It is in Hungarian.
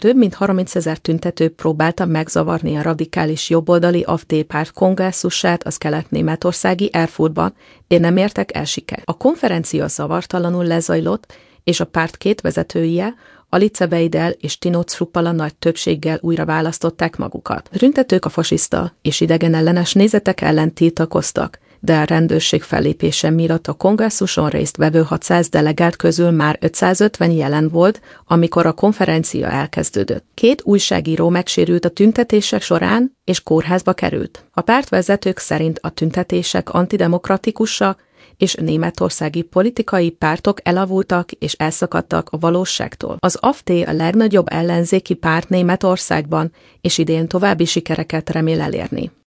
Több mint 30 000 tüntető próbálta megzavarni a radikális jobboldali AfD párt kongresszusát az kelet-németországi Erfurtban, de nem értek el sikert. A konferencia zavartalanul lezajlott, és a párt két vezetője, Alice Weidel és Tino Chrupala nagy többséggel újra választották magukat. A tüntetők a fasiszta és idegenellenes nézetek ellen tiltakoztak, de a rendőrség fellépése miatt a kongresszuson részt vevő 600 delegált közül már 550 jelen volt, amikor a konferencia elkezdődött. 2 újságíró megsérült a tüntetések során, és kórházba került. A pártvezetők szerint a tüntetések antidemokratikusak, és németországi politikai pártok elavultak és elszakadtak a valóságtól. Az AfD a legnagyobb ellenzéki párt Németországban, és idén további sikereket remél elérni.